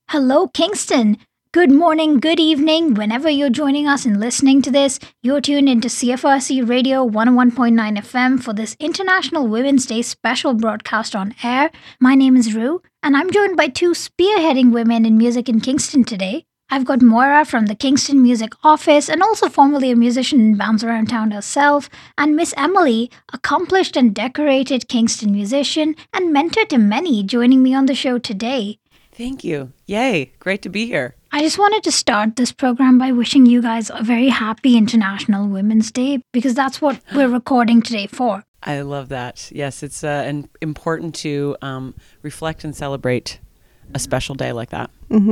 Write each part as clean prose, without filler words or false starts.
Hello, Kingston. Good morning, good evening. Whenever you're joining us and listening to this, you're tuned into CFRC Radio 101.9 FM for this International Women's Day special broadcast on air. My name is Rue, and I'm joined by two spearheading women in music in Kingston today. I've got Moira from the Kingston Music Office and also formerly a musician in Bounce Around Town herself, and Miss Emily, accomplished and decorated Kingston musician and mentor to many, joining me on the show today. Thank you. Yay. Great to be here. I just wanted to start this program by wishing you guys a very happy International Women's Day because that's what we're recording today for. I love that. Yes, it's important to reflect and celebrate a special day like that.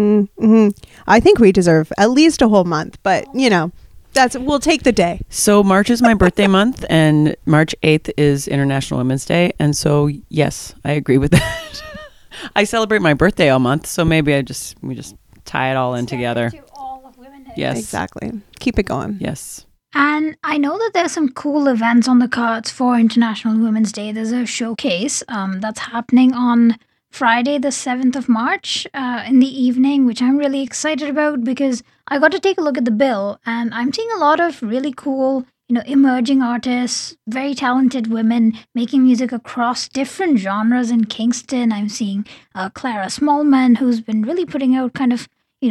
I think we deserve at least a whole month, but we'll take the day. So March is my birthday month, and March 8th is International Women's Day, and so yes, I agree with that. I celebrate my birthday all month, so maybe we just tie it all in together. Yes, exactly. Keep it going. Yes. And I know that there's some cool events on the cards for International Women's Day. There's a showcase that's happening on Friday, the 7th of March in the evening, which I'm really excited about because I got to take a look at the bill and I'm seeing a lot of really cool, emerging artists, very talented women making music across different genres in Kingston. I'm seeing Clara Smallman, who's been really putting out kind of,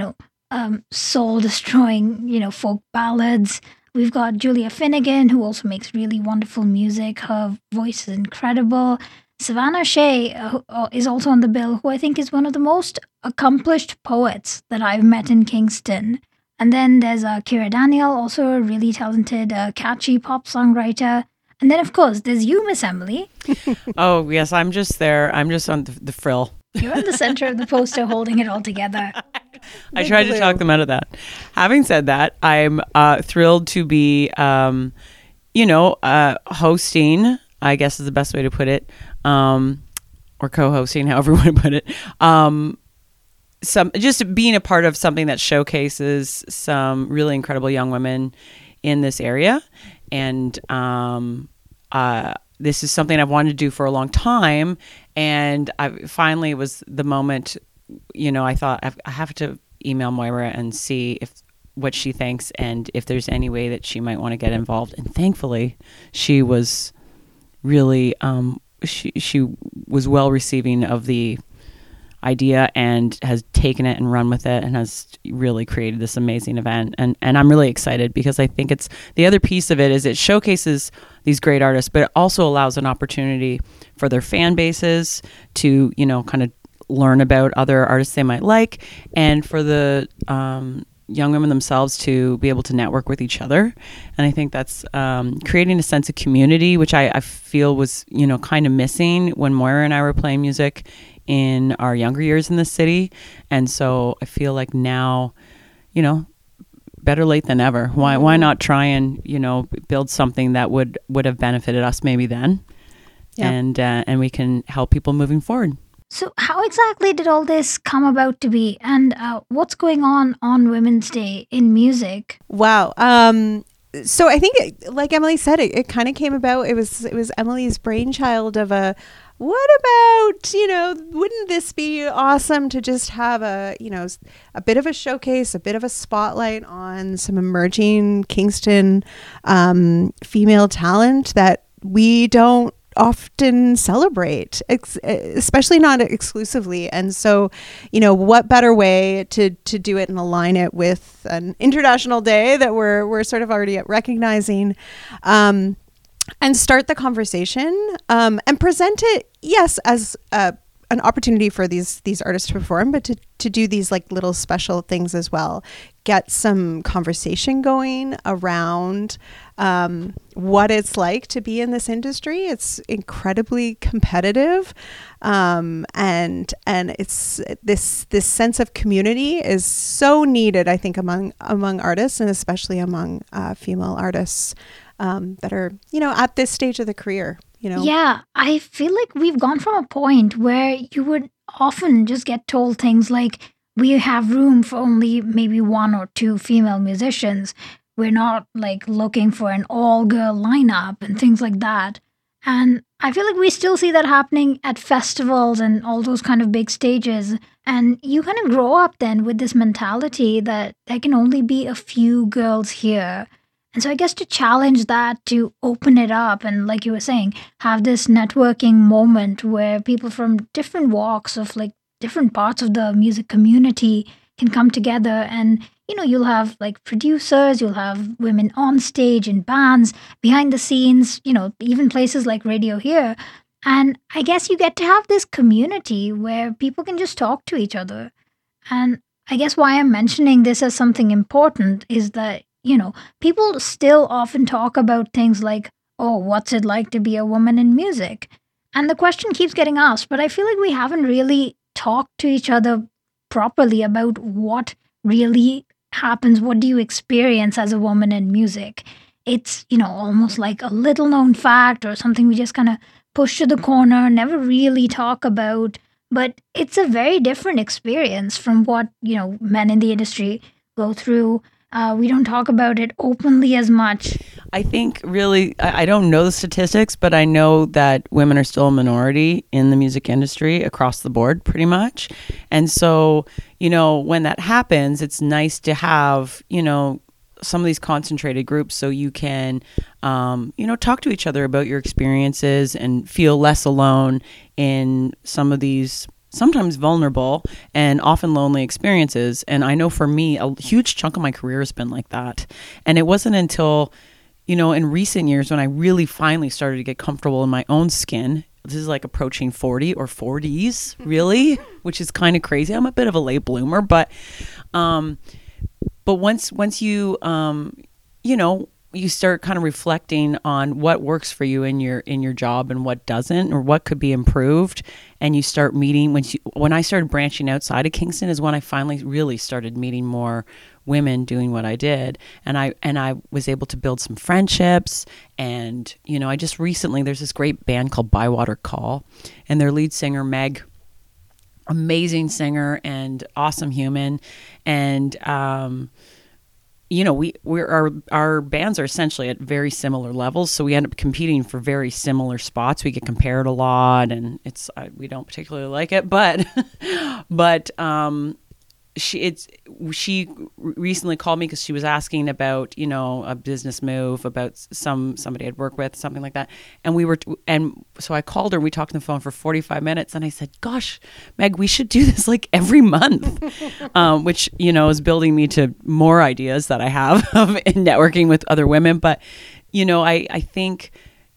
soul-destroying, folk ballads. We've got Julia Finnegan, who also makes really wonderful music. Her voice is incredible. Savannah Shea is also on the bill, who I think is one of the most accomplished poets that I've met in Kingston. And then there's Kira Daniel, also a really talented, catchy pop songwriter. And then, of course, there's you, Miss Emily. Oh, yes, I'm just there. I'm just on the frill. You're in the center of the poster holding it all together. I tried to talk them out of that. Having said that, I'm thrilled to be, hosting, I guess is the best way to put it, or co-hosting, however you want to put it. Just being a part of something that showcases some really incredible young women in this area. And this is something I've wanted to do for a long time. And finally was the moment, I thought I have to email Moira and see what she thinks and if there's any way that she might want to get involved. And thankfully, she was really, she was well receiving of the idea and has taken it and run with it and has really created this amazing event. And I'm really excited because I think it's the other piece of it is it showcases these great artists, but it also allows an opportunity for their fan bases to, kind of learn about other artists they might like, and for the young women themselves to be able to network with each other. And I think that's creating a sense of community, which I feel was, kind of missing when Moira and I were playing music in our younger years in the city. And so I feel like now, better late than ever. Why not try and, build something that would have benefited us maybe then. Yeah. And we can help people moving forward. So how exactly did all this come about to be? And what's going on Women's Day in music? Wow. So I think, like Emily said, it kind of came about. It was Emily's brainchild of what about, wouldn't this be awesome to just have a bit of a showcase, a bit of a spotlight on some emerging Kingston female talent that we don't often celebrate, especially not exclusively. And so, what better way to do it and align it with an international day that we're sort of already recognizing, and start the conversation, and present it, yes, as an opportunity for these artists to perform, but to do these like little special things as well. Get some conversation going around what it's like to be in this industry. It's incredibly competitive, and it's this sense of community is so needed, I think, among artists, and especially among female artists that are at this stage of the career. Yeah, I feel like we've gone from a point where you would often just get told things like, we have room for only maybe one or two female musicians. We're not like looking for an all-girl lineup and things like that. And I feel like we still see that happening at festivals and all those kind of big stages. And you kind of grow up then with this mentality that there can only be a few girls here. And so I guess to challenge that, to open it up, and like you were saying, have this networking moment where people from different walks of like different parts of the music community can come together. And, you'll have like producers, you'll have women on stage in bands, behind the scenes, even places like Radio Here. And I guess you get to have this community where people can just talk to each other. And I guess why I'm mentioning this as something important is that, people still often talk about things like, oh, what's it like to be a woman in music? And the question keeps getting asked, but I feel like we haven't really talked to each other properly about what really happens. What do you experience as a woman in music? It's, almost like a little known fact or something we just kind of push to the corner, never really talk about. But it's a very different experience from what, men in the industry go through. We don't talk about it openly as much. I think really, I don't know the statistics, but I know that women are still a minority in the music industry across the board, pretty much. And so, when that happens, it's nice to have, some of these concentrated groups so you can, talk to each other about your experiences and feel less alone in some of these sometimes vulnerable and often lonely experiences. And I know for me, a huge chunk of my career has been like that. And it wasn't until, in recent years when I really finally started to get comfortable in my own skin. This is like approaching 40 or 40s, really, which is kind of crazy. I'm a bit of a late bloomer, but once you, you start kind of reflecting on what works for you in your job and what doesn't, or what could be improved, and you start meeting. When I started branching outside of Kingston is when I finally really started meeting more women doing what I did, and I was able to build some friendships. And I just recently, there's this great band called Bywater Call, and their lead singer Meg, amazing singer and awesome human, and our bands are essentially at very similar levels, so we end up competing for very similar spots. We get compared a lot, and we don't particularly like it, but she recently called me because she was asking about a business move, about somebody I'd worked with, something like that, and so I called her and we talked on the phone for 45 minutes, and I said, gosh, Meg, we should do this like every month, which is building me to more ideas that I have in networking with other women. But I think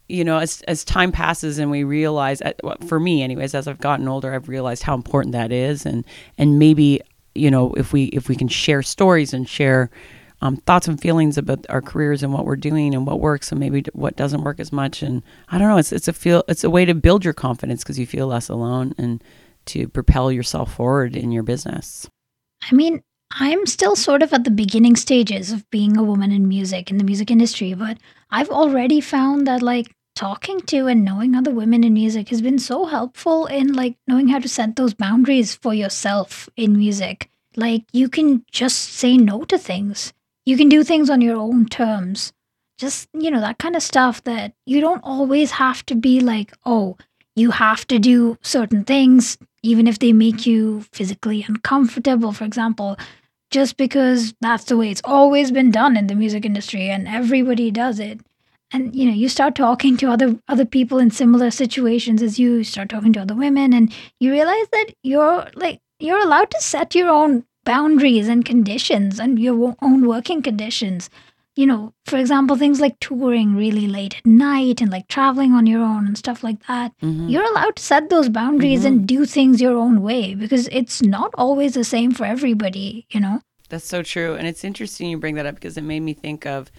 as time passes and we realize, for me anyways, as I've gotten older, I've realized how important that is, and maybe if we can share stories and share thoughts and feelings about our careers and what we're doing and what works and maybe what doesn't work as much. And I don't know, it's a way to build your confidence because you feel less alone and to propel yourself forward in your business. I mean, I'm still sort of at the beginning stages of being a woman in music, in the music industry, but I've already found that like talking to and knowing other women in music has been so helpful in like knowing how to set those boundaries for yourself in music. Like you can just say no to things. You can do things on your own terms. Just, that kind of stuff that you don't always have to be like, oh, you have to do certain things, even if they make you physically uncomfortable, for example, just because that's the way it's always been done in the music industry and everybody does it. And, you start talking to other people in similar situations as you start talking to other women, and you realize that you're allowed to set your own boundaries and conditions and your own working conditions. For example, things like touring really late at night and like traveling on your own and stuff like that. Mm-hmm. You're allowed to set those boundaries and do things your own way because it's not always the same for everybody, That's so true. And it's interesting you bring that up because it made me think of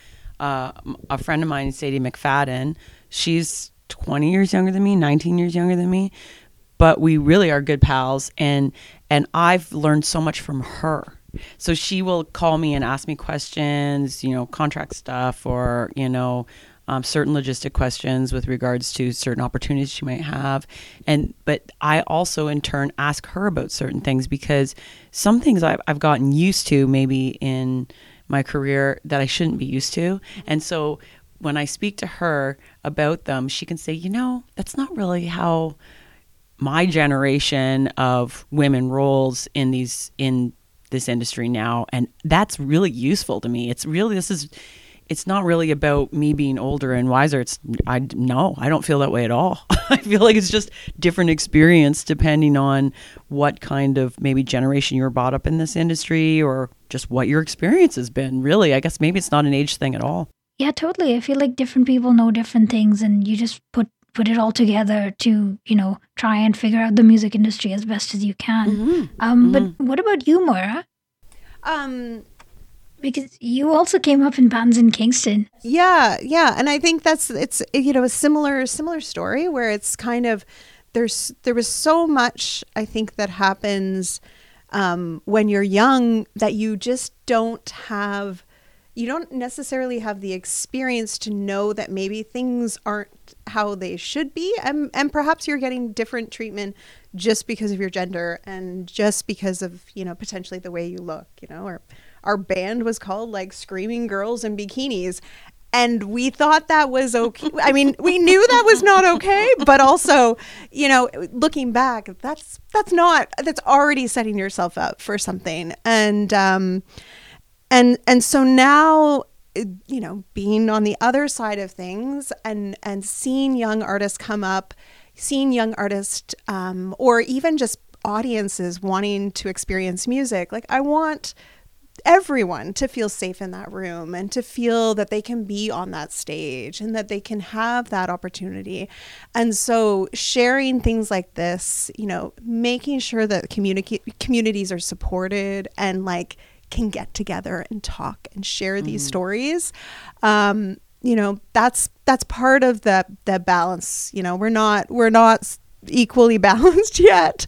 a friend of mine, Sadie McFadden. She's 20 years younger than me, 19 years younger than me, but we really are good pals. And I've learned so much from her. So she will call me and ask me questions, contract stuff or, certain logistic questions with regards to certain opportunities she might have. But I also in turn ask her about certain things because some things I've gotten used to maybe in my career that I shouldn't be used to. And so when I speak to her about them, she can say, that's not really how my generation of women rolls in this industry now. And that's really useful to me. It's not really about me being older and wiser. I don't feel that way at all. I feel like it's just different experience depending on what kind of maybe generation you were brought up in this industry or just what your experience has been. Really, I guess maybe it's not an age thing at all. Yeah, totally. I feel like different people know different things, and you just put it all together to, try and figure out the music industry as best as you can. But what about you, Moira? Because you also came up in bands in Kingston. Yeah. And I think it's a similar story where it's kind of, there was so much, I think, that happens when you're young that you just you don't necessarily have the experience to know that maybe things aren't how they should be. And perhaps you're getting different treatment just because of your gender and just because of, potentially the way you look, or our band was called like Screaming Girls in Bikinis. And we thought that was okay. I mean, we knew that was not okay, but also, looking back, that's already setting yourself up for something. And so now, being on the other side of things and seeing young artists come up, seeing young artists, or even just audiences wanting to experience music, like I want everyone to feel safe in that room and to feel that they can be on that stage and that they can have that opportunity. And so sharing things like this, making sure that communities are supported and like can get together and talk and share these stories. That's part of the balance. We're not equally balanced yet,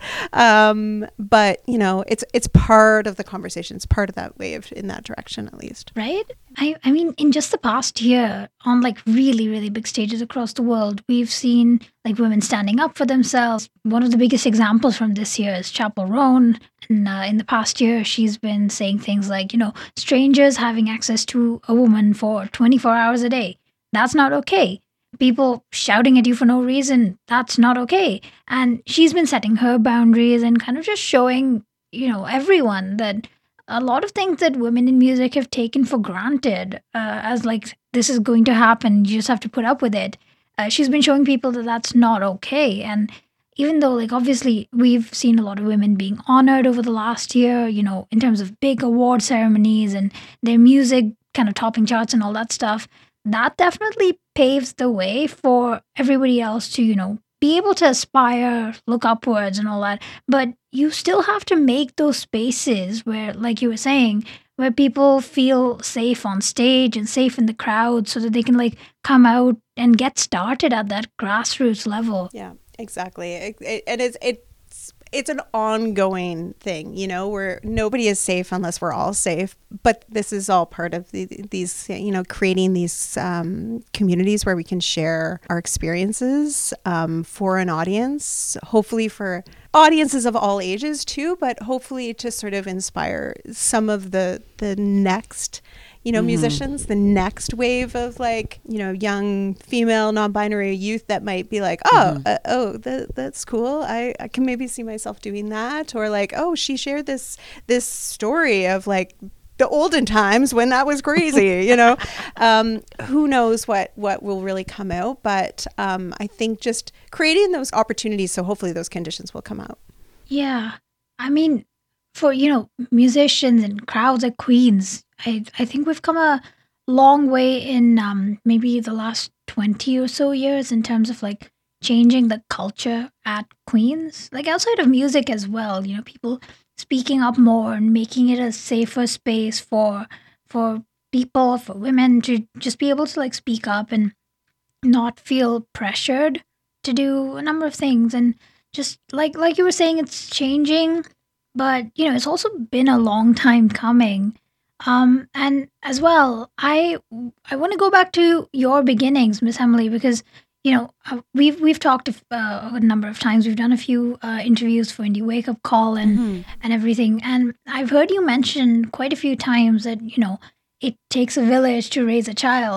but it's part of the conversation. It's part of that wave in that direction, at least. Right. I mean, in just the past year, on like really, really big stages across the world, we've seen like women standing up for themselves. One of the biggest examples from this year is Chappell Roan. And in the past year, she's been saying things like, strangers having access to a woman for 24 hours a day. That's not okay. People shouting at you for no reason, that's not okay. And she's been setting her boundaries and kind of just showing, everyone that a lot of things that women in music have taken for granted as like, this is going to happen, you just have to put up with it. She's been showing people that that's not okay. And even though, like, obviously we've seen a lot of women being honored over the last year, in terms of big award ceremonies and their music kind of topping charts and all that stuff, that definitely paves the way for everybody else to, be able to aspire, look upwards and all that. But you still have to make those spaces where, like you were saying, where people feel safe on stage and safe in the crowd so that they can like come out and get started at that grassroots level. Yeah, exactly. It's an ongoing thing, where nobody is safe unless we're all safe. But this is all part of these, creating these communities where we can share our experiences for an audience, hopefully for audiences of all ages too, but hopefully to sort of inspire some of the next musicians, the next wave of like, young female non-binary youth that might be like, that's cool. I can maybe see myself doing that. Or like, oh, she shared this story of like the olden times when that was crazy, who knows what will really come out. But I think just creating those opportunities. So hopefully those conditions will come out. Yeah. I mean, for, musicians and crowds at Queen's, I think we've come a long way in maybe the last 20 or so years in terms of like changing the culture at Queen's, like outside of music as well, people speaking up more and making it a safer space for people, for women to just be able to like speak up and not feel pressured to do a number of things. And just like you were saying, it's changing, but it's also been a long time coming. And as well, I want to go back to your beginnings, Miss Emily, because we've talked a number of times. We've done a few interviews for Indie Wake Up Call and everything, and I've heard you mention quite a few times that it takes a village to raise a child.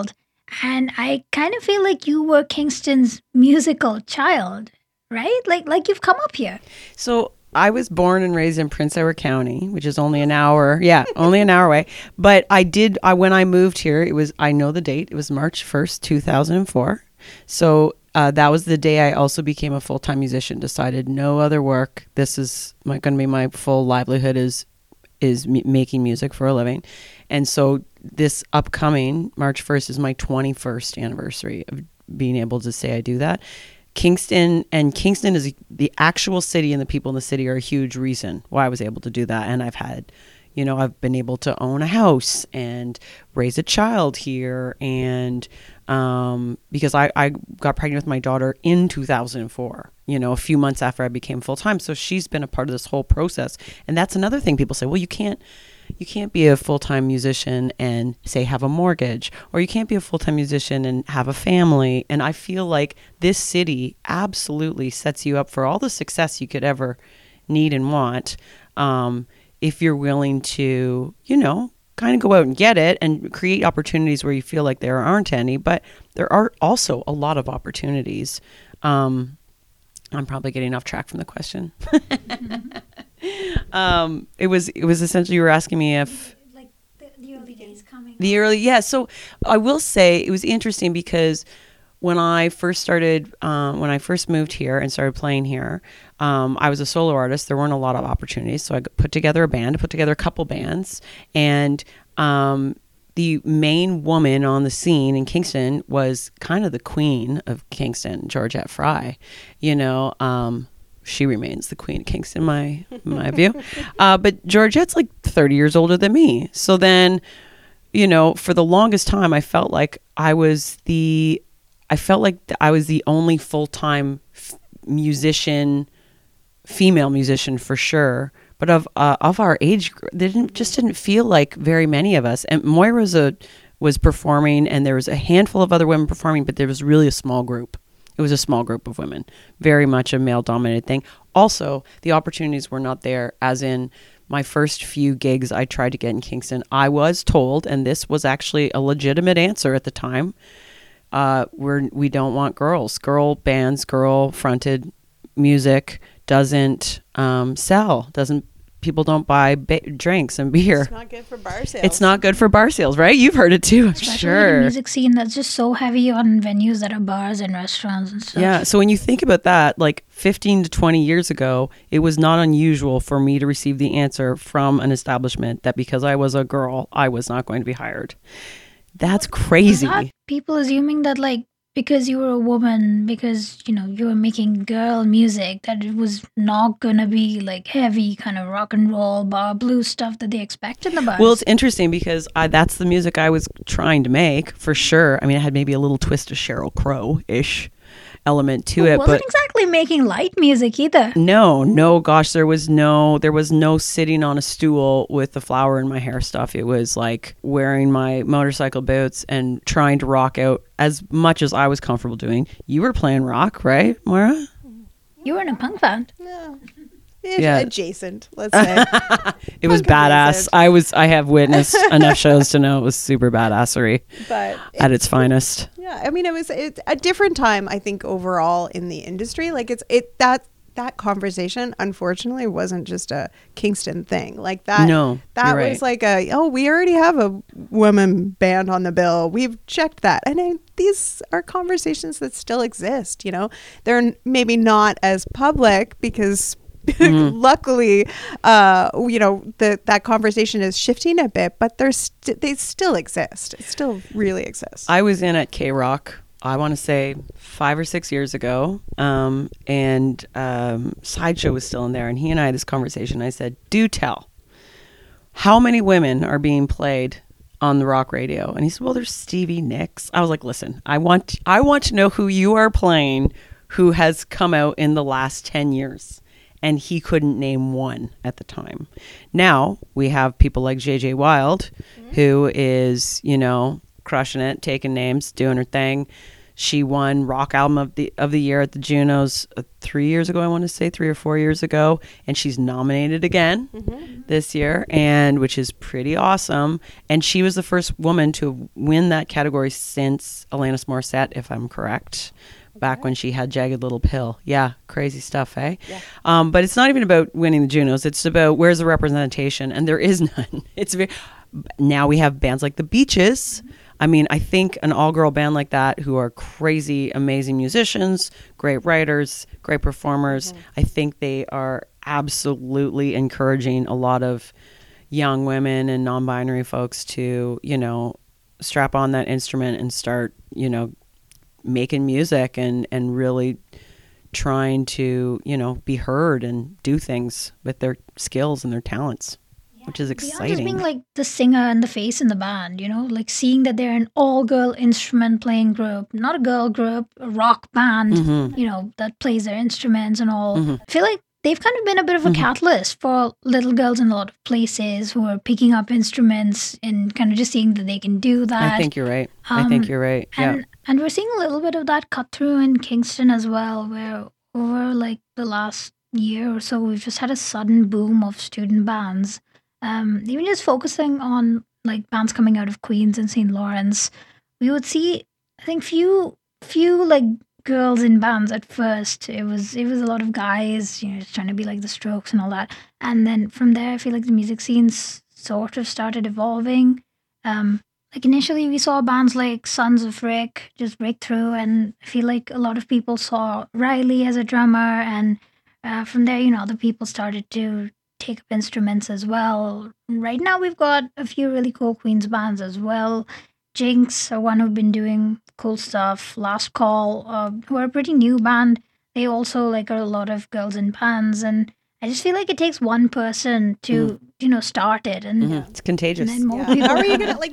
And I kind of feel like you were Kingston's musical child, right? Like you've come up here. So I was born and raised in Prince Edward County, which is only an hour. Yeah, only an hour away. But when I moved here, I know the date. It was March 1st, 2004. So that was the day I also became a full-time musician, decided no other work. This is going to be my full livelihood is making music for a living. And so this upcoming March 1st is my 21st anniversary of being able to say I do that. Kingston is the actual city, and the people in the city are a huge reason why I was able to do that. And I've been able to own a house and raise a child here. And because I got pregnant with my daughter in 2004, a few months after I became full-time. So she's been a part of this whole process. And that's another thing people say, well, you can't be a full-time musician and say have a mortgage, or you can't be a full-time musician and have a family. And I feel like this city absolutely sets you up for all the success you could ever need and want, if you're willing to, kind of go out and get it and create opportunities where you feel like there aren't any, but there are also a lot of opportunities. I'm probably getting off track from the question. It was essentially, you were asking me if like the early days coming. So I will say it was interesting because when I first moved here and started playing here, I was a solo artist. There weren't a lot of opportunities. So I put together a couple bands, and the main woman on the scene in Kingston was kind of the queen of Kingston, Georgette Fry. She remains the queen of Kingston, my view. But Georgette's like 30 years older than me. So then, for the longest time, I felt like I was the only full-time musician, female musician for sure. But of our age group, didn't feel like very many of us. And Moira was performing, and there was a handful of other women performing, but there was really a small group. It was a small group of women, very much a male-dominated thing. Also, the opportunities were not there, as in my first few gigs I tried to get in Kingston. I was told, and this was actually a legitimate answer at the time, we don't want girls. Girl bands, girl-fronted music doesn't sell. People don't buy drinks and beer. It's not good for bar sales. It's not good for bar sales, right? You've heard it too, I'm Especially sure. the music scene that's just so heavy on venues that are bars and restaurants and stuff. Yeah. So when you think about that, like 15 to 20 years ago, it was not unusual for me to receive the answer from an establishment that because I was a girl, I was not going to be hired. That's crazy. People assuming that because you were a woman, because you were making girl music, that it was not gonna be heavy kind of rock and roll bar blues stuff that they expect in the bars. Well, it's interesting because that's the music I was trying to make for sure. I mean, it had maybe a little twist of Sheryl Crow-ish element to it, wasn't but exactly making light music either. No, gosh, there was no sitting on a stool with the flower in my hair stuff. It was like wearing my motorcycle boots and trying to rock out as much as I was comfortable doing. You were playing rock, right, Moira? You were in a punk band. Yeah. Adjacent, let's say. It was badass. I have witnessed enough shows to know it was super badassery, but at its finest. Yeah, I mean, it's a different time, I think, overall in the industry. Like that conversation, unfortunately, wasn't just a Kingston thing. Like that. No, that was right. We already have a women band on the bill. We've checked that, and these are conversations that still exist. They're maybe not as public because. Luckily, that conversation is shifting a bit, but they still exist. It still really exists. I was in at K-Rock, I want to say 5 or 6 years ago, and Sideshow was still in there, and he and I had this conversation. I said, do tell, how many women are being played on the rock radio? And he said, well, there's Stevie Nicks. I was like, listen, I want to know who you are playing who has come out in the last 10 years. And he couldn't name one at the time. Now we have people like JJ Wild, who is, crushing it, taking names, doing her thing. She won Rock Album of the Year at the Junos 3 years ago, I want to say 3 or 4 years ago, and she's nominated again this year, and which is pretty awesome. And she was the first woman to win that category since Alanis Morissette, if I'm correct. Back when she had Jagged Little Pill. Yeah, crazy stuff, eh? Yeah. But it's not even about winning the Junos. It's about where's the representation, and there is none. Now we have bands like the Beaches. I mean, I think an all-girl band like that who are crazy, amazing musicians, great writers, great performers. I think they are absolutely encouraging a lot of young women and non-binary folks to, strap on that instrument and start, making music and really trying to, be heard and do things with their skills and their talents, which is exciting. Beyond just being like the singer and the face in the band, like seeing that they're an all-girl instrument playing group, not a girl group, a rock band, that plays their instruments and all. I feel like they've kind of been a bit of a catalyst for little girls in a lot of places who are picking up instruments and kind of just seeing that they can do that. I think you're right. Yeah. And we're seeing a little bit of that cut through in Kingston as well, where over like the last year or so, we've just had a sudden boom of student bands. Even just focusing on like bands coming out of Queens and St. Lawrence, we would see, I think, few like girls in bands at first. It was a lot of guys, just trying to be like the Strokes and all that. And then from there, I feel like the music scenes sort of started evolving. Like initially, we saw bands like Sons of Rick just break through, and I feel like a lot of people saw Riley as a drummer, and from there, other people started to take up instruments as well. Right now, we've got a few really cool Queens bands as well. Jinx are one who've been doing cool stuff. Last Call, who are a pretty new band. They also are a lot of girls in bands, and I just feel like it takes one person to start it, and it's contagious. And then more people. How are you gonna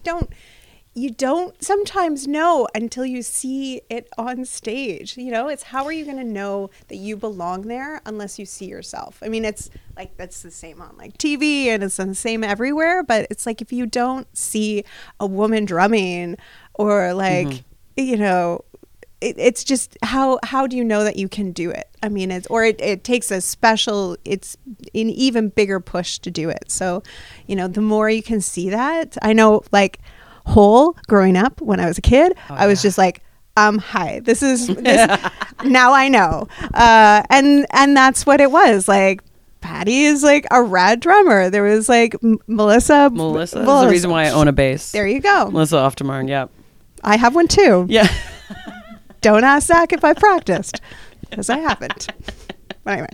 you don't sometimes know until you see it on stage. It's how are you going to know that you belong there unless you see yourself? I mean, it's like that's the same on like TV and it's the same everywhere. But it's like if you don't see a woman drumming or like, it's just how do you know that you can do it? I mean, it takes it's an even bigger push to do it. So, the more you can see that, I know like Hole growing up when I was a kid, I was just like, hi, this now I know. And that's what it was. Like Patty is like a rad drummer. There was like Melissa is the reason why I own a bass. There you go. Melissa Oftemarn, yeah. I have one too. Yeah. Don't ask Zach if I practiced, because I haven't. But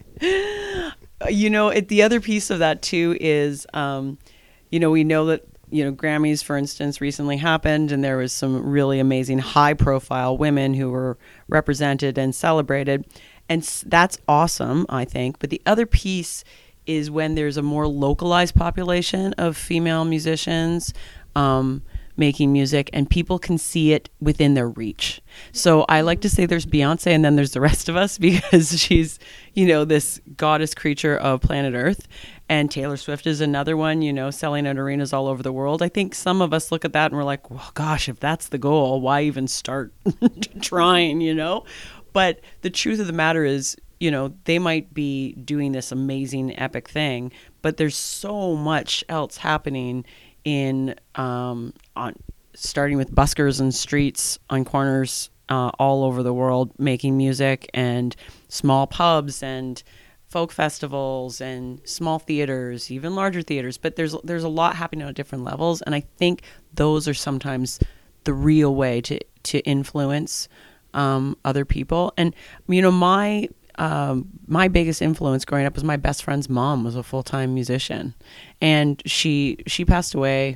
anyway. The other piece of that too is, we know that, Grammys, for instance, recently happened, and there was some really amazing high-profile women who were represented and celebrated, and that's awesome, I think. But the other piece is when there's a more localized population of female musicians making music, and people can see it within their reach. So I like to say there's Beyonce, and then there's the rest of us, because she's, this goddess creature of planet Earth. And Taylor Swift is another one, selling out arenas all over the world. I think some of us look at that and we're like, well, gosh, if that's the goal, why even start trying, But the truth of the matter is, they might be doing this amazing epic thing, but there's so much else happening in on starting with buskers and streets on corners all over the world making music, and small pubs and folk festivals and small theaters, even larger theaters. But there's a lot happening on different levels, and I think those are sometimes the real way to influence other people. And my biggest influence growing up was my best friend's mom was a full-time musician, and she passed away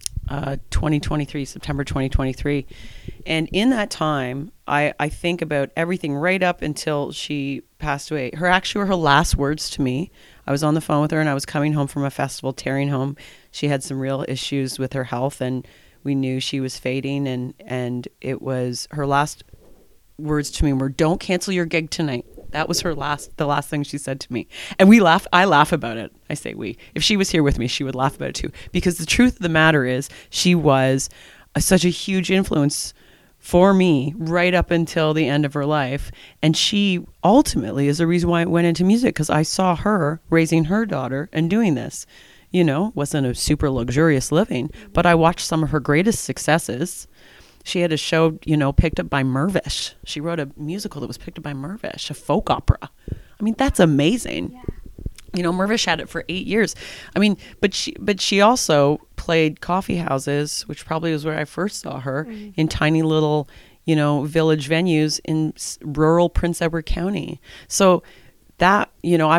2023, September 2023. And in that time, I think about everything right up until she passed away. Her last words to me, I was on the phone with her and I was coming home from a festival, tearing home. She had some real issues with her health, and we knew she was fading, and it was her last words to me were, "Don't cancel your gig tonight." That was the last thing she said to me. And we laugh. I laugh about it. I say we. If she was here with me, she would laugh about it too. Because the truth of the matter is, she was such a huge influence for me right up until the end of her life. And she ultimately is the reason why I went into music, because I saw her raising her daughter and doing this. You know, wasn't a super luxurious living, but I watched some of her greatest successes. She had a show, you know, picked up by Mirvish. She wrote a musical that was picked up by Mirvish, a folk opera. I mean, that's amazing. Yeah. You know, Mirvish had it for 8 years. I mean, but she also played coffee houses, which probably was where I first saw her, in tiny little, you know, village venues in rural Prince Edward County. So that, you know,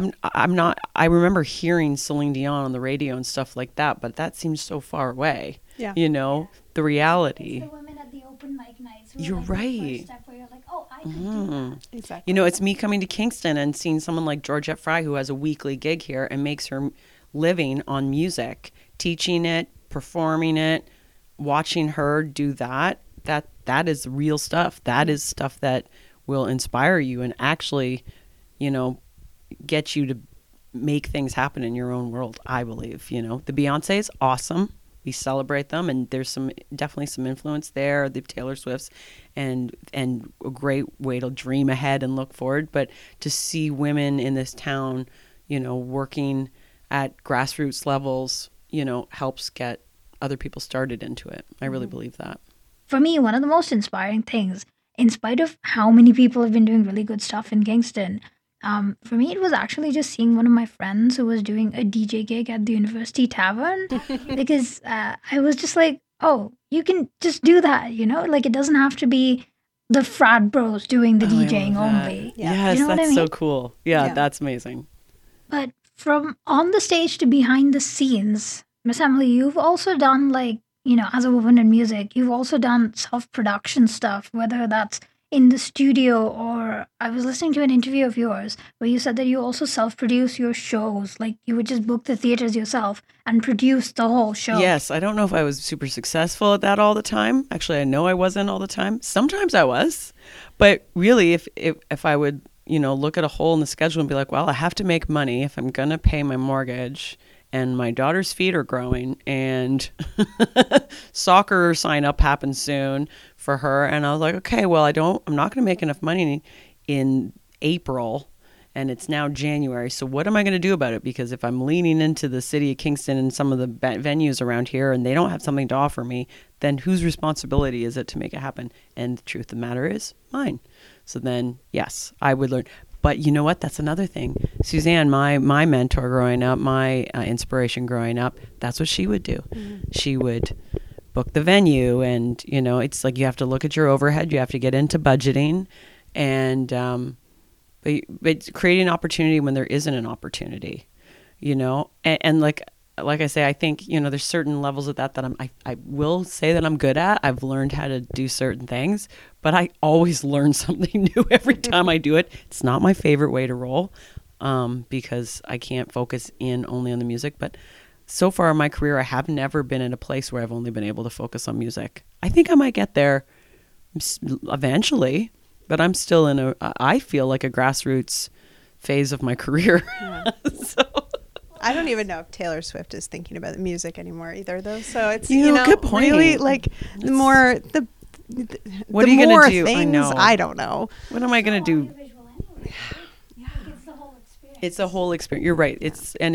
I remember hearing Celine Dion on the radio and stuff like that, but that seems so far away. Yeah. You know, the reality. It's the women at the open mic nights. You're like right. The first step where you're like, oh, I can do that. Exactly. You know, it's me coming to Kingston and seeing someone like Georgette Fry, who has a weekly gig here and makes her living on music, teaching it, performing it, watching her do that. That is real stuff. That is stuff that will inspire you and actually, you know, get you to make things happen in your own world, I believe. You know, the Beyoncé's awesome. We celebrate them, and there's definitely some influence there, the Taylor Swifts, and a great way to dream ahead and look forward. But to see women in this town, you know, working at grassroots levels, you know, helps get other people started into it. I really believe that. For me, one of the most inspiring things, in spite of how many people have been doing really good stuff in Kingston, for me, it was actually just seeing one of my friends who was doing a DJ gig at the University Tavern, because I was just like, oh, you can just do that, you know? Like, it doesn't have to be the frat bros doing the DJing only. Yeah. Yes, you know that's what I mean? so cool. Yeah, that's amazing. But from on the stage to behind the scenes, Miss Emily, you've also done, like, you know, as a woman in music, you've also done self-production stuff, whether that's in the studio, or I was listening to an interview of yours where you said that you also self-produce your shows. Like, you would just book the theaters yourself and produce the whole show. Yes, I don't know if I was super successful at that all the time. Actually, I know I wasn't all the time. Sometimes I was. But really, if I would, you know, look at a hole in the schedule and be like, well, I have to make money if I'm going to pay my mortgage, and my daughter's feet are growing, and soccer sign up happens soon for her. And I was like, okay, well, I'm not going to make enough money in April, and it's now January. So what am I going to do about it? Because if I'm leaning into the city of Kingston and some of the venues around here, and they don't have something to offer me, then whose responsibility is it to make it happen? And the truth of the matter is mine. So then, yes, I would learn. But you know what? That's another thing. Suzanne, my mentor growing up, my inspiration growing up, that's what she would do. Mm-hmm. She would book the venue, and, you know, it's like you have to look at your overhead. You have to get into budgeting, and but creating an opportunity when there isn't an opportunity, you know. And like I say, I think, you know, there's certain levels of that I will say that I'm good at. I've learned how to do certain things, but I always learn something new every time I do it. It's not my favorite way to roll, because I can't focus in only on the music. But so far in my career, I have never been in a place where I've only been able to focus on music. I think I might get there eventually, but I'm still I feel like a grassroots phase of my career. Yeah. So I don't even know if Taylor Swift is thinking about the music anymore either, though. So it's, you know, good point. Really, like, the more what are you more gonna do? Things, I know. I don't know. What am I gonna do? Yeah. It's the whole experience. It's a whole experience. You're right.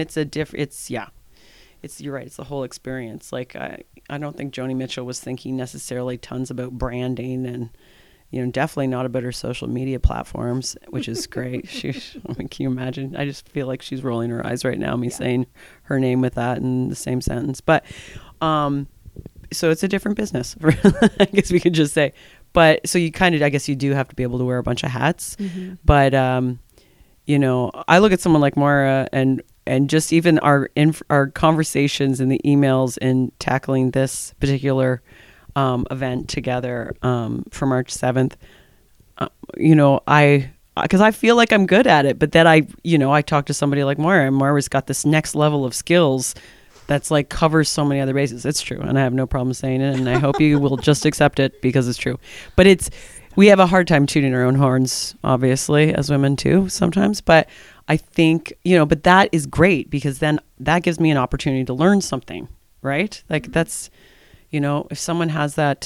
You're right. It's the whole experience. Like, I don't think Joni Mitchell was thinking necessarily tons about branding, and, you know, definitely not about her social media platforms, which is great. I mean, can you imagine? I just feel like she's rolling her eyes right now, saying her name with that in the same sentence. But, so it's a different business, I guess we could just say. But so you kind of, I guess you do have to be able to wear a bunch of hats. Mm-hmm. But, you know, I look at someone like Moira, and just even our conversations and the emails in tackling this particular event together for March 7th, you know, because I feel like I'm good at it, but then I talk to somebody like Moira, and Moira's got this next level of skills that's like covers so many other bases. It's true, and I have no problem saying it, and I hope you will just accept it because it's true. But we have a hard time tooting our own horns, obviously, as women too sometimes. But I think, you know, but that is great, because then that gives me an opportunity to learn something, right? Like, that's, you know, if someone has that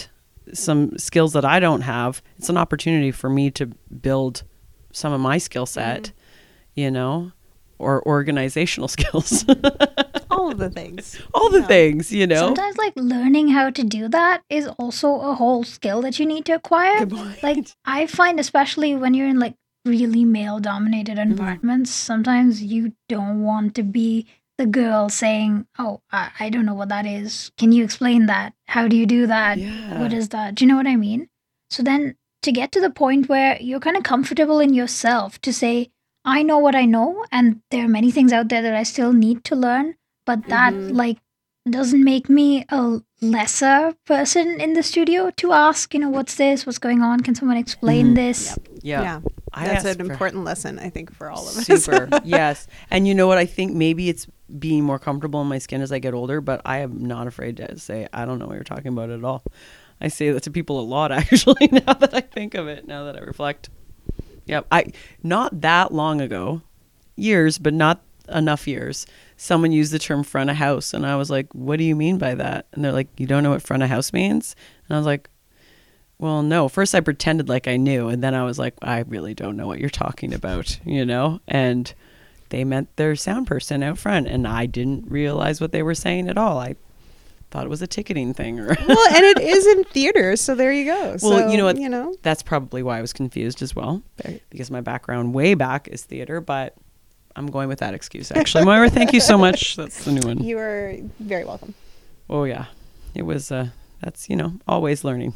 some skills that I don't have, it's an opportunity for me to build some of my skill set, you know, or organizational skills. All of the things. All the things, you know. Sometimes like learning how to do that is also a whole skill that you need to acquire. Good point. Like I find, especially when you're in like really male dominated environments, sometimes you don't want to be the girl saying, oh, I don't know what that is. Can you explain that? How do you do that? Yeah. What is that? Do you know what I mean? So then to get to the point where you're kind of comfortable in yourself to say, I know what I know, and there are many things out there that I still need to learn, but that like doesn't make me a lesser person in the studio to ask, you know, what's this? What's going on? Can someone explain this? Yeah. That's an important lesson, I think, for all of us. Super. Yes. And you know what? I think maybe it's being more comfortable in my skin as I get older, but I am not afraid to say, I don't know what you're talking about at all. I say that to people a lot, actually, now that I think of it, now that I reflect. Yep. Not that long ago, years, but not enough years, someone used the term front of house. And I was like, what do you mean by that? And they're like, you don't know what front of house means? And I was like, well, no. First I pretended like I knew. And then I was like, I really don't know what you're talking about, you know? And they meant their sound person out front. And I didn't realize what they were saying at all. I thought it was a ticketing thing. Well, and it is in theater. So there you go. Well, so, you know what? That's probably why I was confused as well, because my background way back is theater, but I'm going with that excuse, actually. Moira, thank you so much. That's the new one. You are very welcome. Oh, yeah. It was, that's, you know, always learning.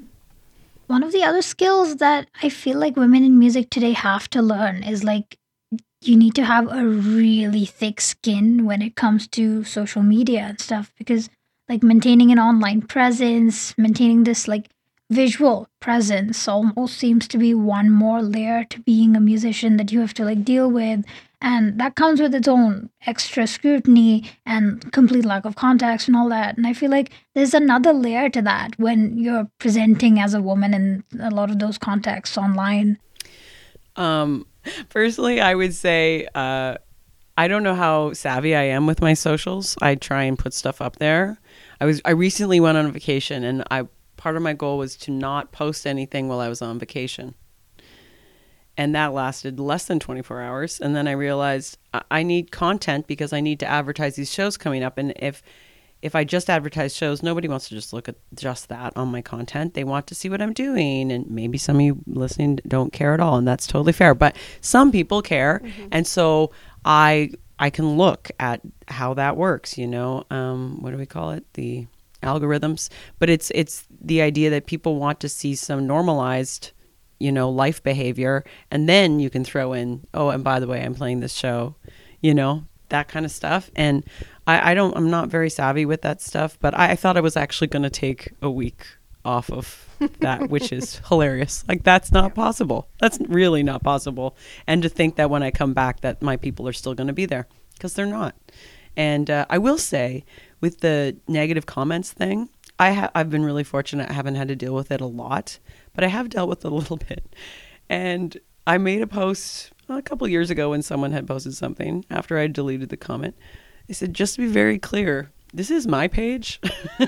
One of the other skills that I feel like women in music today have to learn is like you need to have a really thick skin when it comes to social media and stuff, because like maintaining an online presence, maintaining this like visual presence almost seems to be one more layer to being a musician that you have to like deal with. And that comes with its own extra scrutiny and complete lack of context and all that. And I feel like there's another layer to that when you're presenting as a woman in a lot of those contexts online. Personally, I would say I don't know how savvy I am with my socials. I try and put stuff up there. I recently went on a vacation, and part of my goal was to not post anything while I was on vacation. And that lasted less than 24 hours. And then I realized I need content because I need to advertise these shows coming up. And if I just advertise shows, nobody wants to just look at just that on my content. They want to see what I'm doing. And maybe some of you listening don't care at all. And that's totally fair. But some people care. And so I can look at how that works, you know. What do we call it? The algorithms. But it's the idea that people want to see some normalized, you know, life behavior, and then you can throw in, oh, and by the way, I'm playing this show, you know, that kind of stuff. And I'm not very savvy with that stuff, but I thought I was actually going to take a week off of that, which is hilarious. Like, that's not possible. That's really not possible. And to think that when I come back that my people are still going to be there, because they're not. And I will say, with the negative comments thing, I've been really fortunate. I haven't had to deal with it a lot, but I have dealt with it a little bit. And I made a post a couple years ago when someone had posted something after I deleted the comment. I said, just to be very clear, this is my page.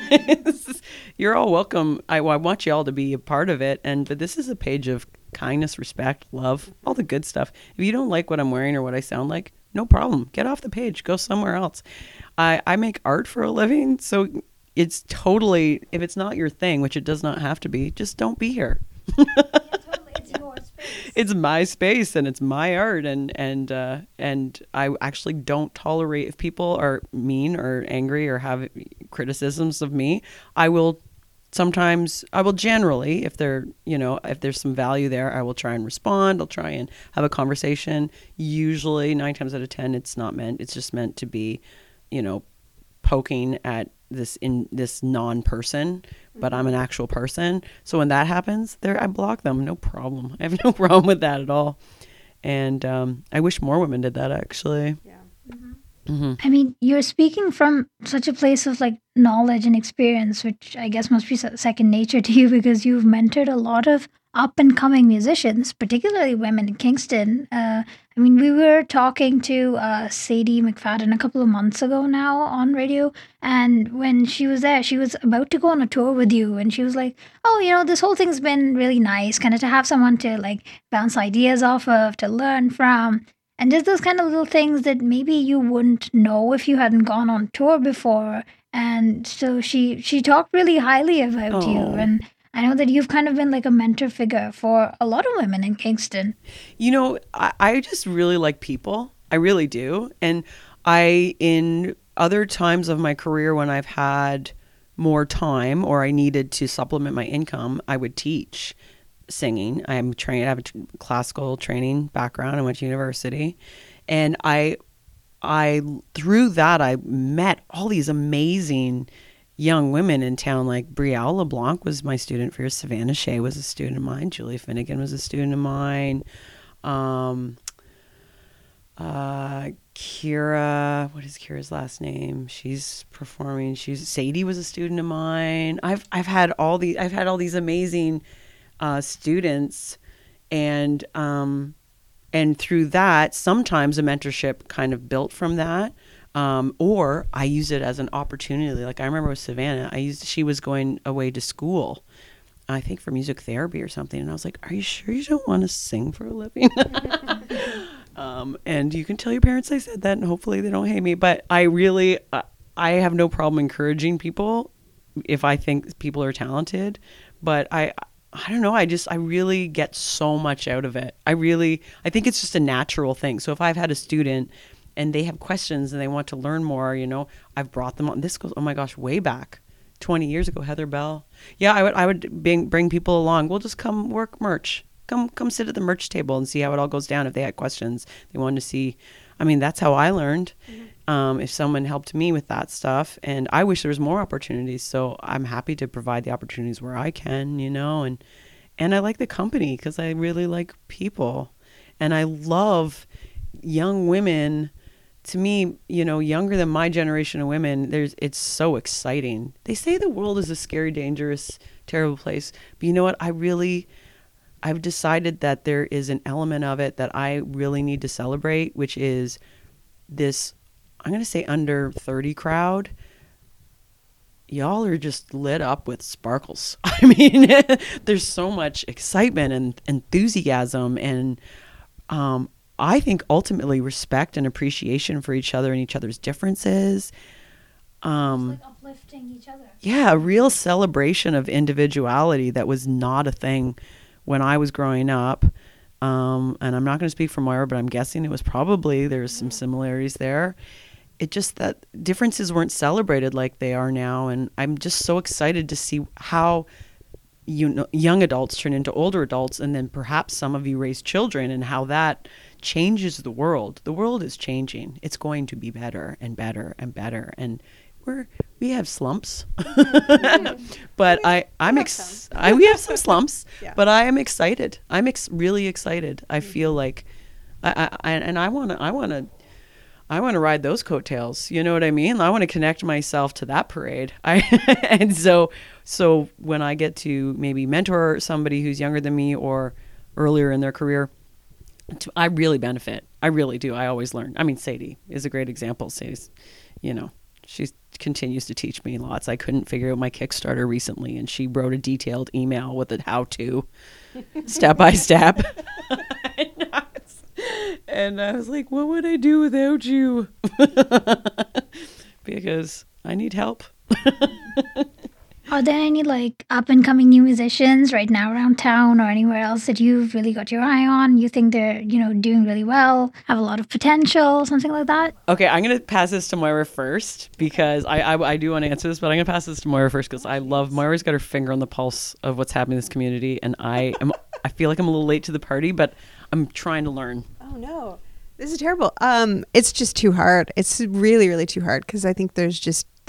You're all welcome. I want you all to be a part of it. But this is a page of kindness, respect, love, all the good stuff. If you don't like what I'm wearing or what I sound like, no problem. Get off the page. Go somewhere else. I make art for a living, so it's totally, if it's not your thing, which it does not have to be, just don't be here. It's your space. It's my space and it's my art, and I actually don't tolerate if people are mean or angry or have criticisms of me. I will generally, if there's some value there, I will try and respond. I'll try and have a conversation. Usually 9 times out of 10, it's just meant to be, you know, poking at this non-person, but I'm an actual person. So when that happens, I block them. No problem. I have no problem with that at all. And I wish more women did that, actually. Yeah. I mean, you're speaking from such a place of like knowledge and experience, which I guess must be second nature to you, because you've mentored a lot of up and coming musicians, particularly women in Kingston. I I mean, we were talking to Sadie McFadden a couple of months ago now on radio, and when she was there, she was about to go on a tour with you, and she was like, "Oh, this whole thing's been really nice, kind of to have someone to like bounce ideas off of, to learn from." And just those kind of little things that maybe you wouldn't know if you hadn't gone on tour before. And so she talked really highly about you. Oh. And I know that you've kind of been like a mentor figure for a lot of women in Kingston. I just really like people. I really do. And in other times of my career when I've had more time or I needed to supplement my income, I would teach singing. I have a classical training background. I went to university, and I through that I met all these amazing young women in town. Like Brielle LeBlanc was my student for years. Savannah Shea was a student of mine. Julie Finnegan was a student of mine. Kira, what is Kira's last name? She's performing. Sadie was a student of mine. I've had all these amazing students, and through that, sometimes a mentorship kind of built from that, or I use it as an opportunity. Like I remember with Savannah, she was going away to school, I think for music therapy or something, and I was like, "Are you sure you don't want to sing for a living?" And you can tell your parents I said that, and hopefully they don't hate me. But I really, I have no problem encouraging people if I think people are talented, but I don't know. I really get so much out of it. I think it's just a natural thing. So if I've had a student and they have questions and they want to learn more, I've brought them on. This goes, oh my gosh, way back 20 years ago, Heather Bell. Yeah, I would bring people along. We'll just come work merch. Come sit at the merch table and see how it all goes down. If they had questions, they wanted to see. I mean, that's how I learned. Mm-hmm. If someone helped me with that stuff, and I wish there was more opportunities. So I'm happy to provide the opportunities where I can, and I like the company because I really like people, and I love young women. To me, younger than my generation of women, it's so exciting. They say the world is a scary, dangerous, terrible place, but you know what? I've decided that there is an element of it that I really need to celebrate, which is this, I'm going to say under 30 crowd. Y'all are just lit up with sparkles. I mean, there's so much excitement and enthusiasm and I think ultimately respect and appreciation for each other and each other's differences. Like uplifting each other. Yeah, a real celebration of individuality that was not a thing when I was growing up. And I'm not going to speak for Moira, but I'm guessing it was probably, there's some similarities there. It just that differences weren't celebrated like they are now. And I'm just so excited to see how young adults turn into older adults, and then perhaps some of you raise children, and how that changes the world. The world is changing. It's going to be better and better and better. And we have slumps, but we have some slumps, yeah. But I am excited. I'm really excited. I feel like I want to ride those coattails. You know what I mean? I want to connect myself to that parade. And so when I get to maybe mentor somebody who's younger than me or earlier in their career, I really benefit. I really do. I always learn. I mean, Sadie is a great example. Sadie's, she continues to teach me lots. I couldn't figure out my Kickstarter recently, and she wrote a detailed email with a how-to, step by step. And I was like, what would I do without you? Because I need help. Are there any like up and coming new musicians right now around town or anywhere else that you've really got your eye on? You think they're, doing really well, have a lot of potential, something like that? Okay, I'm going to pass this to Moira first because I do want to answer this, but I'm going to pass this to Moira first because I love Moira's got her finger on the pulse of what's happening in this community, and I feel like I'm a little late to the party, but I'm trying to learn. Oh no. This is terrible. It's just too hard. It's really, really too hard because I think there's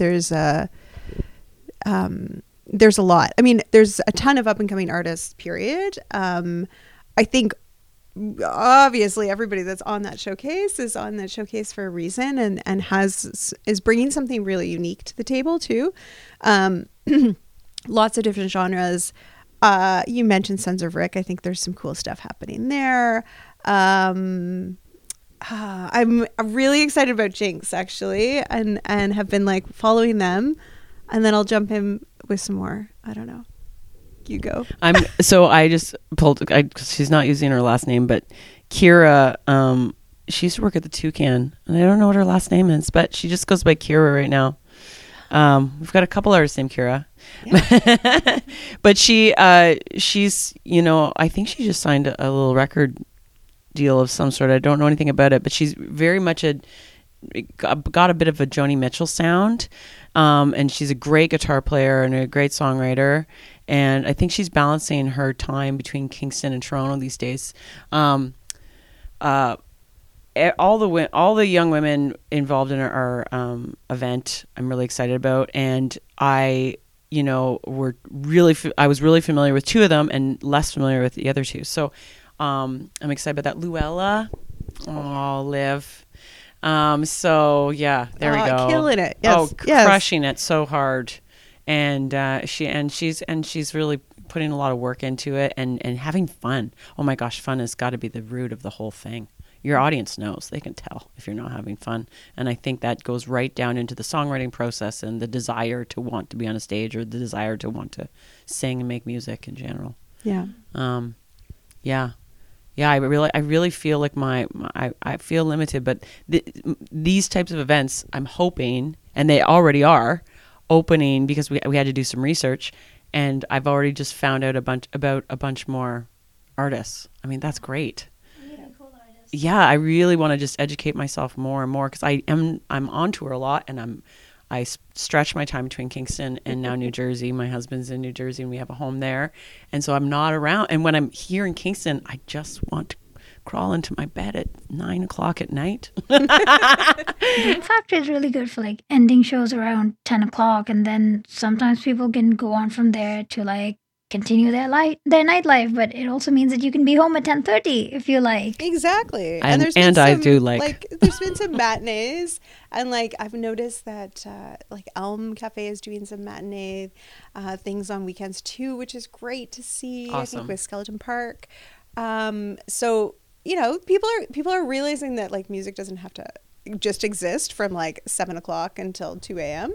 a lot. I mean, there's a ton of up and coming artists, period. I think obviously everybody that's on that showcase is on that showcase for a reason and is bringing something really unique to the table too. Lots of different genres. You mentioned Sons of Rick. I think there's some cool stuff happening there. I'm really excited about Jinx actually, and have been like following them, and then I'll jump in with some more. I don't know. You go. I just pulled. She's not using her last name, but Kira. She used to work at the Toucan, and I don't know what her last name is, but she just goes by Kira right now. We've got a couple artists named Kira, yeah. But she's, I think she just signed a little record deal of some sort. I don't know anything about it, but she's very much got a bit of a Joni Mitchell sound, and she's a great guitar player and a great songwriter. And I think she's balancing her time between Kingston and Toronto these days. All the young women involved in our event, I'm really excited about, and I was really familiar with two of them and less familiar with the other two. So I'm excited about that. Luella, Liv. So yeah, there we go. Killing it. Yes. Crushing it so hard, and she's really putting a lot of work into it and having fun. Oh my gosh, fun has got to be the root of the whole thing. Your audience knows. They can tell if you're not having fun. And I think that goes right down into the songwriting process and the desire to want to be on a stage or the desire to want to sing and make music in general. Yeah. Yeah, I really feel like I feel limited, but these types of events, I'm hoping, and they already are, opening because we had to do some research, and I've already just found out about a bunch more artists. I mean, that's great. Yeah, I really want to just educate myself more and more because I'm on tour a lot, and I stretch my time between Kingston and now New Jersey. My husband's in New Jersey and we have a home there, and so I'm not around. And when I'm here in Kingston, I just want to crawl into my bed at 9:00 at night. Dream Factory is really good for like ending shows around 10 o'clock, and then sometimes people can go on from there to like continue their nightlife, but it also means that you can be home at 10:30 if you like. Exactly. And there's been there's been some matinees, and like I've noticed that like Elm Cafe is doing some matinee things on weekends too, which is great to see. Awesome. I think with Skeleton Park. So people are realizing that like music doesn't have to just exist from like 7 o'clock until 2 a.m.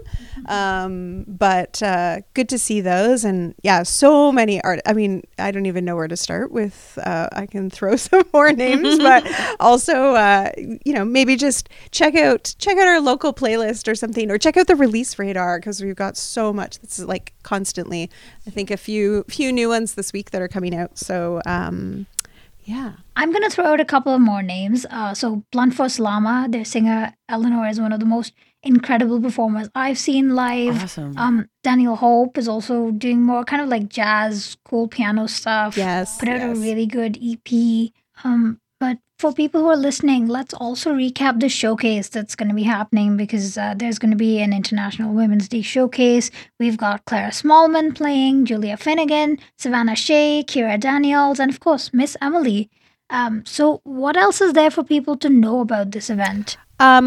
But good to see those. And yeah, so many art. I mean, I don't even know where to start with. I can throw some more names, but also, maybe just check out our local playlist or something, or check out the release radar, because we've got so much that's like constantly, I think a few new ones this week that are coming out. So, yeah. I'm going to throw out a couple of more names. So Blunt Force Llama, their singer Eleanor, is one of the most incredible performers I've seen live. Awesome. Daniel Hope is also doing more kind of like jazz, cool piano stuff. Yes. Put out a really good EP. But for people who are listening, let's also recap the showcase that's going to be happening, because there's going to be an International Women's Day showcase. We've got Clara Smallman playing, Julia Finnegan, Savannah Shea, Kira Daniels, and of course, Miss Emily. So what else is there for people to know about this event?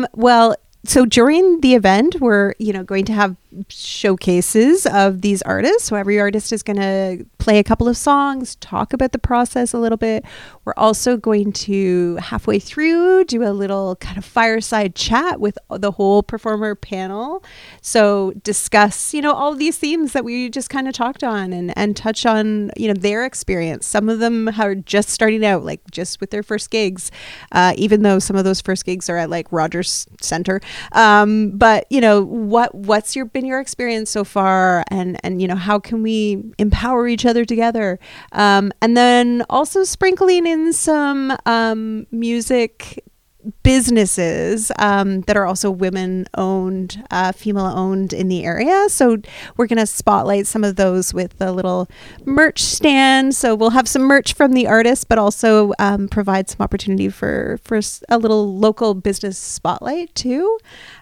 So during the event, we're, going to have showcases of these artists. So every artist is going to play a couple of songs, talk about the process a little bit. We're also going to halfway through do a little kind of fireside chat with the whole performer panel. So discuss, all of these themes that we just kind of talked on, and touch on, their experience. Some of them are just starting out, like just with their first gigs, even though some of those first gigs are at like Rogers Center. But what's been your experience so far, and how can we empower each other together, and then also sprinkling in some music businesses that are also women owned, female owned in the area. So we're going to spotlight some of those with a little merch stand. So we'll have some merch from the artists, but also provide some opportunity for a little local business spotlight too.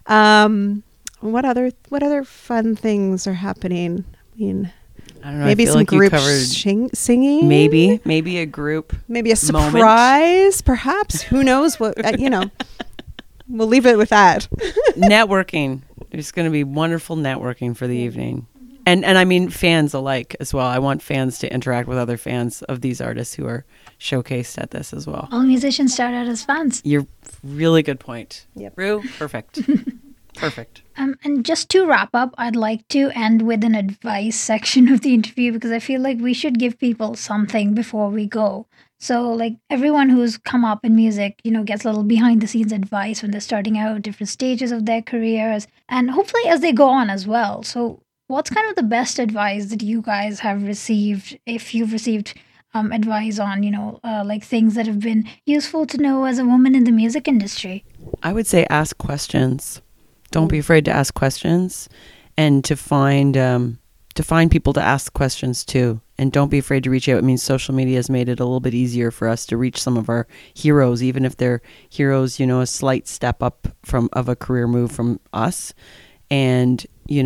What other fun things are happening? I mean, I don't know. Maybe I feel some like group singing. Maybe a group. Maybe a surprise, perhaps. Who knows what? We'll leave it with that. Networking. There's going to be wonderful networking for the evening. And I mean fans alike as well. I want fans to interact with other fans of these artists who are showcased at this as well. All musicians start out as fans. You're really good point. Yep. Rue, perfect. Perfect. And just to wrap up, I'd like to end with an advice section of the interview because I feel like we should give people something before we go. So, like everyone who's come up in music, gets a little behind the scenes advice when they're starting out, different stages of their careers, and hopefully as they go on as well. So, what's kind of the best advice that you guys have received, if you've received advice on, like things that have been useful to know as a woman in the music industry? I would say ask questions. Don't be afraid to ask questions, and to find people to ask questions to. And don't be afraid to reach out. I mean, social media has made it a little bit easier for us to reach some of our heroes, even if they're heroes, a slight step up of a career move from us. And,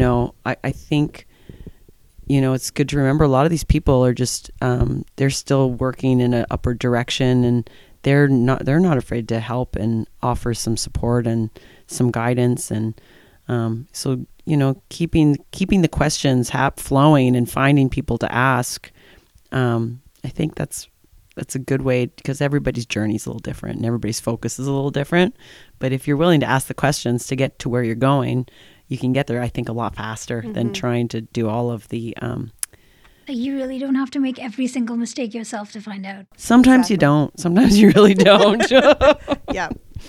I think, it's good to remember a lot of these people are just, they're still working in an upward direction, and they're not afraid to help and offer some support and some guidance. And so keeping the questions flowing and finding people to ask, I think that's a good way, because everybody's journey is a little different and everybody's focus is a little different. But if you're willing to ask the questions to get to where you're going, you can get there, I think, a lot faster than trying to do all of the You really don't have to make every single mistake yourself to find out. Sometimes you don't. Sometimes you really don't. Yeah.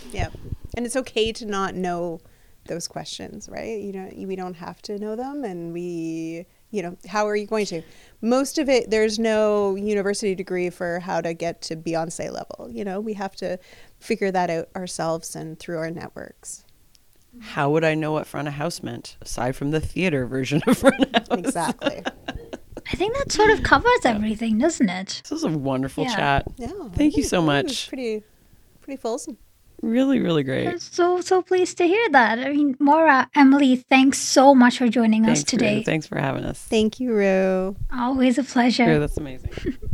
And it's okay to not know those questions, right? We don't have to know them, and how are you going to? Most of it, there's no university degree for how to get to Beyonce level. We have to figure that out ourselves and through our networks. How would I know what front of house meant, aside from the theater version of front of house? Exactly. I think that sort of covers everything, doesn't it? This was a wonderful chat. Yeah. Thank you so It was much. pretty fulsome. Really, really great. I'm so pleased to hear that. I mean, Maura, Emily, thanks so much for joining us today. Rue. Thanks for having us. Thank you, Rue. Always a pleasure. Rue, that's amazing.